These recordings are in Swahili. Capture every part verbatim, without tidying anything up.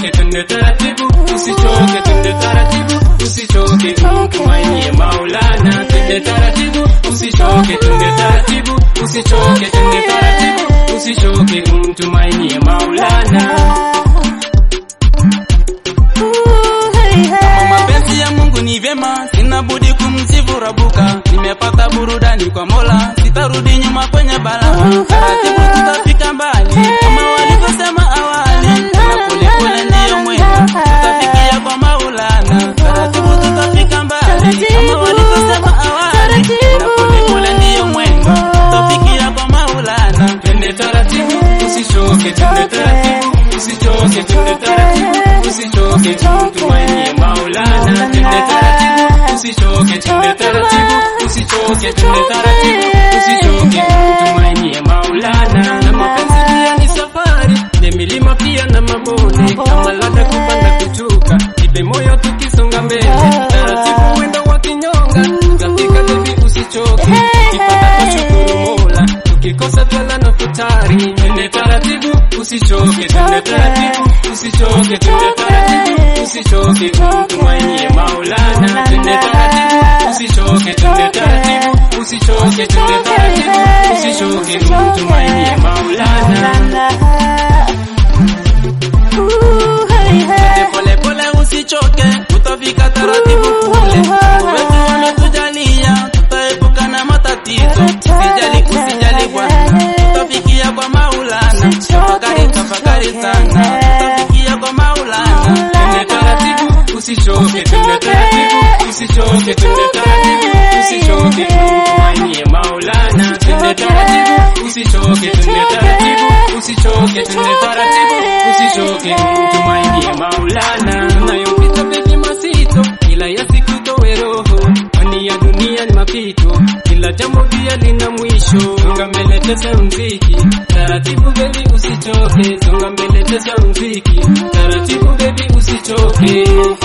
usichoke, twende taratibu, usichoke, twende taratibu, usichoke, tumainie Maulana, twende taratibu, usichoke, twende taratibu, usichoke, twende taratibu, usichoke, tumainie Maulana. Kama mapenzi ya Mungu ni vyema, sina budi kumsifu Rabuka. Nimepata burudani kwa Mola, sitarudi nyuma kwenye balaa. Taratibu tutafika mbali, kama walivyosema awali. Na pole pole ndiyo mwendo, tutafikia kwa Maulana. Taratibu tutafika mbali, kama walivyosema awali. Na pole pole ndiyo mwendo, tutafikia kwa Maulana. Twende taratibu, usichoke, twende taratibu, usichoke, twende taratibu, usichoke, tumainie Maulana. Twende taratibu, usichoke, twende taratibu, usichoke, twende taratibu, usichoke, tumainie Maulana. Na mapenzi pia ni safari, ni milima pia na mabonde, kama lada kupanda kuchuka, ipe moyo tukisonga mbele. Taratibu mwendo wa kinyonga, katika baby usichoke, kipata kushukuru Mola, tukikosa twala na futari. Twende taratibu, usichoke, twende taratibu, usichoke, twende taratibu, usichoke, tumainie Maulana. Twende taratibu, usichoke, twende taratibu, usichoke, twende taratibu, usichoke, tumainie Maulana. Pole pole usichoke, utafika taratibu kule. Wetu wametujalia, tutaepuka na matatizo. Usijali, usijali bwana, tutafikia kwa Maulana. Tafakari, tafakari sana, tutafikia kwa Maulana. Twende taratibu, usichoke, twende taratibu, usichoke, twende taratibu, usichoke, tumainie Maulana. Twende taratibu, usichoke, twende taratibu, usichoke, twende taratibu, usichoke, tumainie Maulana. Tunayopita baby masito, kila ya siku toe roho, kwani ya dunia ni mapito, kila jambo pia lina mwisho. Songa mbele tesa mziki, taratibu baby usichoke, songa mbele tesa mziki, taratibu baby usichoke.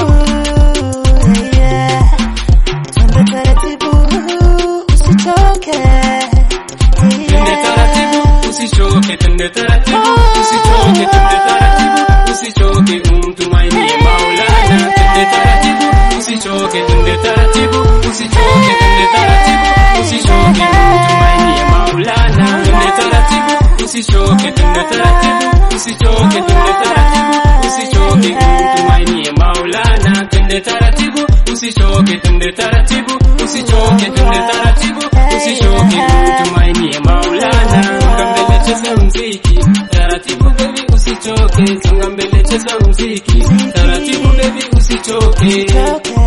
Twende taratibu, usichoke. Twende taratibu, usichoke, twende taratibu, usichoke, twende taratibu, usichoke, tumainie Maulana. Twende taratibu, usichoke, twende taratibu, usichoke, twende taratibu, usichoke, tumainie Maulana. Twende taratibu, usichoke, twende taratibu, usichoke, twende taratibu, usichoke, tumainie Maulana. Twende taratibu, usichoke, twende taratibu, usichoke, twende taratibu, usichoke, tumainie Maulana. Songa mbele cheza mziki, taratibu baby usichoke, songa mbele cheza mziki, taratibu baby usichoke.